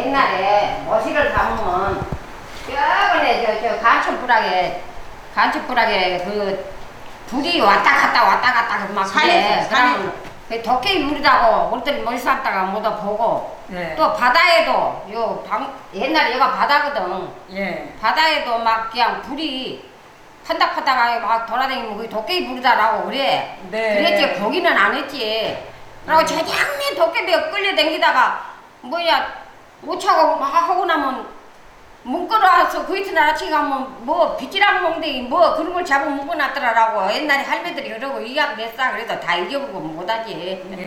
옛날에 모시를 담으면 저번에 저 간첩불악에 그 불이 왔다 갔다 막 그래. 그러면 그 도깨비 물이라고 우리들이 머리 삼다가 모두 보고 네. 또 바다에도 옛날에 여기가 바다거든. 예. 바다에도 막 그냥 불이 판닥판닥하게 막 돌아다니면 그게 도깨비 불이다라고 그래. 네. 그랬지 거기는 안 했지. 그리고 저장내 도깨비가 끌려다니다가 뭐야 오차고 막 하고 나면 문 끌어와서 그 이튿날 아침에 가면 뭐 빗질하고 몽댕이 뭐 그런 걸 잡아 묶어놨더라고. 옛날에 할매들이 그러고 이약 냈어 그래도 다 잊어보고 못하지.